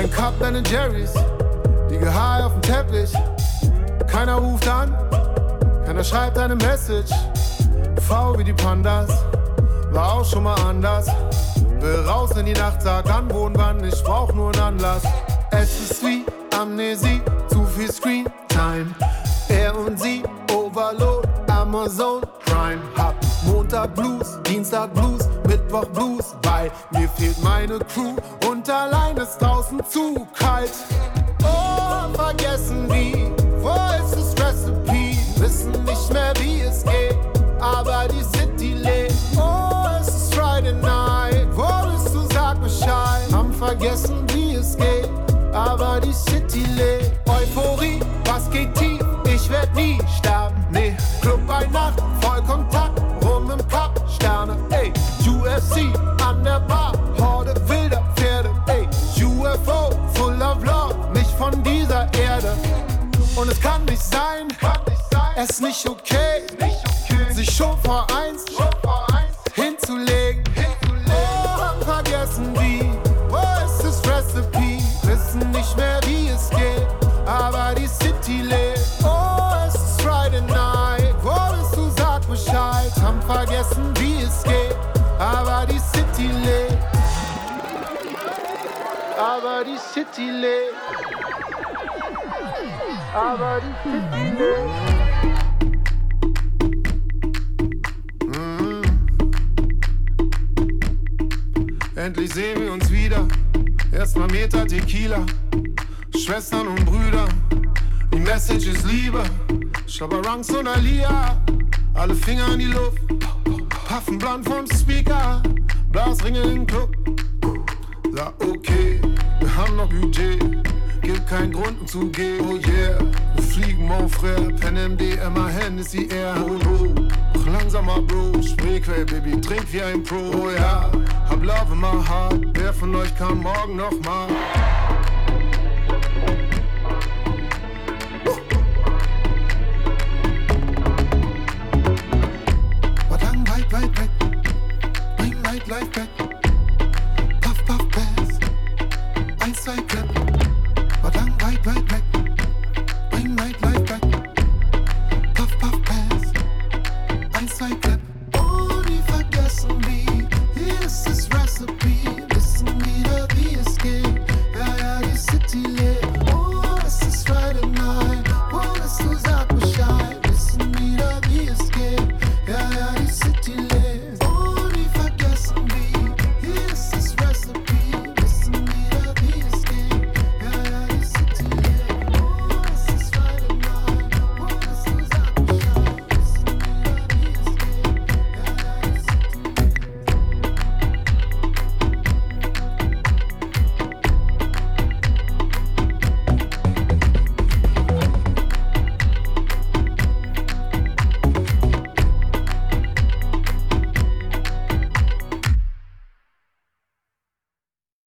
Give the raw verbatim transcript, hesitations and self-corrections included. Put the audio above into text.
Ein Cup Ben and Jerry's, die Gehaar auf dem Teppich. Keiner ruft an, keiner schreibt eine Message. V wie die Pandas, war auch schon mal anders. Will raus in die Nacht, sag an, wo und wann, ich brauch nur einen Anlass. Es ist wie Amnesie, zu viel Screentime. Er und sie, Overload, Amazon Prime. Hab Montag Blues, Dienstag Blues, Mittwoch Blues, weil mir fehlt meine Crew und allein ist draußen zu kalt. Oh, vergessen wie, wo ist das Recipe? Wissen nicht mehr wie es geht, aber die City lebt. Oh, es ist Friday Night, wo bist du, sag Bescheid. Haben vergessen wie es geht, aber die City lebt. Euphorie, was geht tief? Ich werd nie sterben, nee. Club bei Nacht, Vollkontakt, rum im Cup, Sterne, ey. U F C an der Bar, Horde wilder Pferde, ey. U F O, full of love, nicht von dieser Erde. Und es kann nicht sein, kann nicht sein. Es ist nicht okay, nicht okay. Sich schon vor eins, schon vor eins hinzulegen. hinzulegen. Oh, hab vergessen wie, wo ist das Recipe? Wissen nicht mehr wie es geht, aber die City lebt. Oh, es ist Friday Night, wo bist du, sag Bescheid. Haben vergessen wie es geht, aber die City lebt. Aber die City lebt. Aber die City lebt. Mm. Endlich sehen wir uns wieder. Erstmal Meter Tequila. Schwestern und Brüder. Die Message ist Liebe. Schabarangs und Alia. Alle Finger in die Luft. Puffen blunt vom Speaker. Blasringe im Club. Sag okay, wir haben noch Budget. Gibt keinen Grund um zu gehen, oh yeah. Wir fliegen mon frère, Pen M D, immer Hennessy Air. Oh no, mach langsamer Bro, Spreequell, Baby, trink wie ein Pro. Oh ja, hab Love in my heart, wer von euch kann morgen noch mal? War lang weit, weit weg, bring Nightlife back. Puff, puff, pass, eins, zwei, clap.